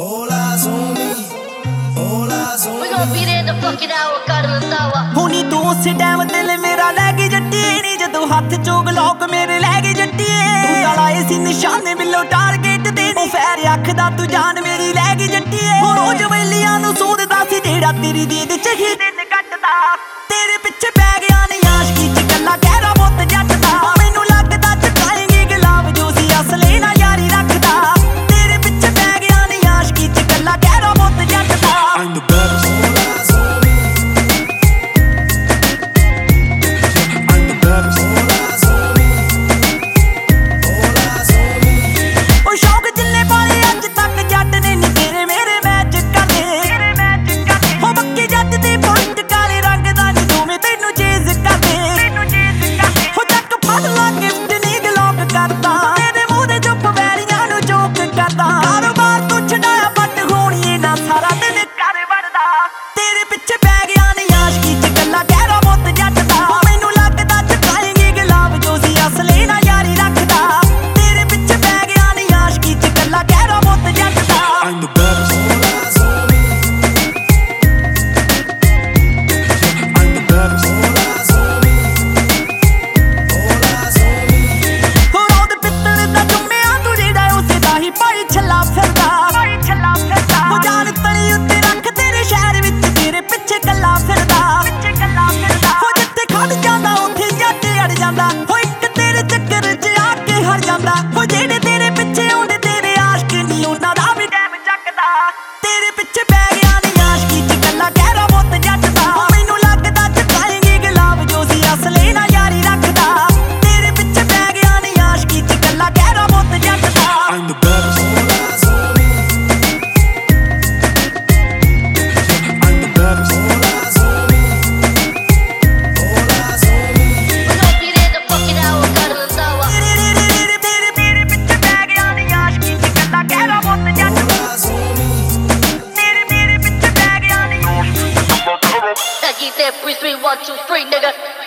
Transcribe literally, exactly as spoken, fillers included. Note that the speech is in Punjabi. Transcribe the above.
All eyes on me, all eyes on me. We gon' be there the fucking hour, ਕਰ ਲੰਦਾ ਵਾ ਹੁਣੀ ਤੂੰ ਉਸੇ ਟਾਈਮ ਦਿਲ ਮੇਰਾ ਲੈ ਗਈ ਜੱਟੀਏ ਨੀ ਜਦੋਂ ਹੱਥ ਚੋਗ ਲੋਕ ਮੇਰੇ ਲੈ ਗਈ ਜੱਟੀਏ ਤੂੰ ਤਾਂ ਲਾਏ ਸੀ ਨਿਸ਼ਾਨੇ ਬਿੱਲੋ ਟਾਰਗੇਟ ਤੇ ਨੀ ਫੈਰ ਅੱਖ ਦਾ ਤੂੰ ਜਾਨ ਮੇਰੀ ਲੈ ਗਈ ਜੱਟੀਏ ਹੁਣ ਉਹ ਜਵੈਲੀਆਂ ਨੂੰ ਸੋਧਦਾ ਸੀ ਜਿਹੜਾ ਤੇਰੀ ਦੀਦ ਚ ਹੀ ਦਿਨ ਕੱਟਦਾ ਤੇਰੇ ਪਿੱਛੇ ਪੈ ਗਿਆ ਨੀ ਆਸ਼ਕੀ ਚ ਗੱਲਾਂ ਕਹਿਰਾ ਮੁੱਤ ਜੱਟ ਦਾ ਮੈਨੂੰ ਲੱਗਦਾ ਚਕਾਏਂਗੇ ਗੁਲਾਬ ਜੋ ਸੀ ਅਸਲੇ ਨਾਲ ਯਾਰੀ ਰੱਖਦਾ ਤੇਰੇ ਪਿੱਛੇ ਪੈ ਗਿਆ ਨੀ ਆਸ਼ਕੀ ਚ ਗੱਲਾਂ ਕਹਿਰਾ ਮੁੱਤ ਜੱਟ ਦਾ I'm the baddest. All eyes on me. I'm the baddest. All eyes on me. All eyes on me. ਉਹ ਸ਼ੌਕ ਜਿੰਨੇ ਪਾਲੇ ਅੱਜ ਤੱਕ ਜੱਟ ਨੇ ਨੀ ਤੇਰੇ ਮੇਰੇ ਮੈਚ ਕਰਦੇ ਤੇਰੇ ਮੈਚ ਕਰਦੇ ਉਹ ਬੱਕੇ ਜੱਟ ਦੇ ਪੁੱਟ ਕਾਲੇ ਰੰਗ ਦਾ ਨੀ ਦੋਵੇਂ ਤੈਨੂੰ ਚੇਜ਼ ਕਰਦੇ ਤੈਨੂੰ ਚੇਜ਼ ਕਰਦੇ ਉਹ ਚੱਕ ਫੜ ਲਾ ਗਿਫਟ ਨੀ ਗਲੋਕ ਕਰਦਾ ਤੇਰੇ ਮੂੰਹ ਦੇ ਚੁੱਪ ਵੈਰੀਆਂ ਨੂੰ ਚੋਕ ਕਰਦਾ ਕਾਰੋਬਾਰ ਤੂੰ ਛਡਾਇਆ ਬੱਟ ਹੋਣੀਏ ਨਾ ਸਾਰਾ ਦਿਨ ਕਰ ਵੜਦਾ ਤੇਰੇ ਪਿੱਛੇ ਪੈ ਗਿਆ ਨੀ ਆਸ਼ਕੀ ਚ ਗੱਲਾਂ ਕਹਿਰਾ ਮੁੱਤ ਜੱਟ ਦਾ ਮੈਨੂੰ ਲੱਗਦਾ ਚਕਾਏਂਗੇ ਗੁਲਾਬ ਜੋ ਸੀ ਅਸਲੇ ਨਾਲ ਯਾਰੀ ਰੱਖਦਾ ਤੇਰੇ ਪਿੱਛੇ ਪੈ ਗਿਆ ਨੀ ਆਸ਼ਕੀ ਚ ਗੱਲਾਂ ਕਹਿਰਾ ਮੁੱਤ ਜੱਟ ਦਾ I'm the baddest. All eyes on me. I'm the baddest. All eyes on me. All eyes on me. ਹੁਣ ਉਹਦੇ ਪਿੱਤਲ ਦਾ ਜੁੰਮਿਆ ਤੂੰ ਜਿਹੜਾ ਉਸੇ ਦਾ ਹੀ ਭਾਈ ਛੱਲਾ ਫਿਰਦਾ ਭਾਈ ਛੱਲਾ ਫਿਰਦਾ ਉਹ ਜਾਨ ਤਲੀ ਉੱਤੇ ਰੱਖ ਤੇਰੇ ਸ਼ਹਿਰ ਵਿੱਚ ਤੇਰੇ ਪਿੱਛੇ ਕੱਲਾ ਫਿਰਦਾ ਪਿੱਛੇ ਕੱਲਾ ਫਿਰਦਾ ਉਹ ਜਿੱਥੇ ਖੜ ਜਾਂਦਾ ਉੱਥੇ ਜੱਟ ਅੜ ਜਾਂਦਾ ਉਹ ਇੱਕ ਤੇਰੇ ਚੱਕਰ 'ਚ ਆ ਕੇ ਹਰ ਜਾਂਦਾ ਉਹ ਜਿਹੜੇ ਤੇਰੇ ਪਿੱਛੇ ਆਉਂਦੇ ਤੇਰੇ ਆਸ਼ਕ ਨਹੀਂ ਉਹਨਾਂ ਦਾ ਵੀ ਟਾਈਮ ਚੱਕਦਾ ਤੇਰੇ ਪਿੱਛੇ ਪੈ ਗਿਆ ਨੀ ਆਸ਼ਕੀ ਚ ਗੱਲਾਂ ਕਹਿਰਾ ਮੁੱਤ ਜੱਟ ਦਾ ਮੈਨੂੰ ਲੱਗਦਾ ਚਕਾਏਂਗੇ ਗੁਲਾਬ ਜੋ ਸੀ ਅਸਲੇ ਨਾਲ ਯਾਰੀ ਰੱਖਦਾ ਤੇਰੇ ਪਿੱਛੇ ਪੈ ਗਿਆ ਨੀ ਆਸ਼ਕੀ ਚ ਗੱਲਾਂ ਕਹਿਰਾ ਮੁੱਤ ਜੱਟ ਦਾ I'm the baddest. All eyes on me. I'm the baddest. All eyes on me. All eyes on me. We gon' be there the fucking hour, ਕਰ ਲੰਦਾ ਵਾ ਤੇਰੇ ਤੇਰੇ ਤੇਰੇ ਤੇਰੇ ਪਿੱਛੇ ਪੈ ਗਿਆ ਨੀ ਆਸ਼ਕੀ ਚ ਗੱਲਾਂ ਕਹਿਰਾ ਮੁੱਤ ਜੱਟ All eyes on me. ਤੇਰੇ ਤੇਰੇ ਪਿੱਛੇ ਪੈ ਗਿਆ ਨੀ I keep that free, three, one, two, three, nigga.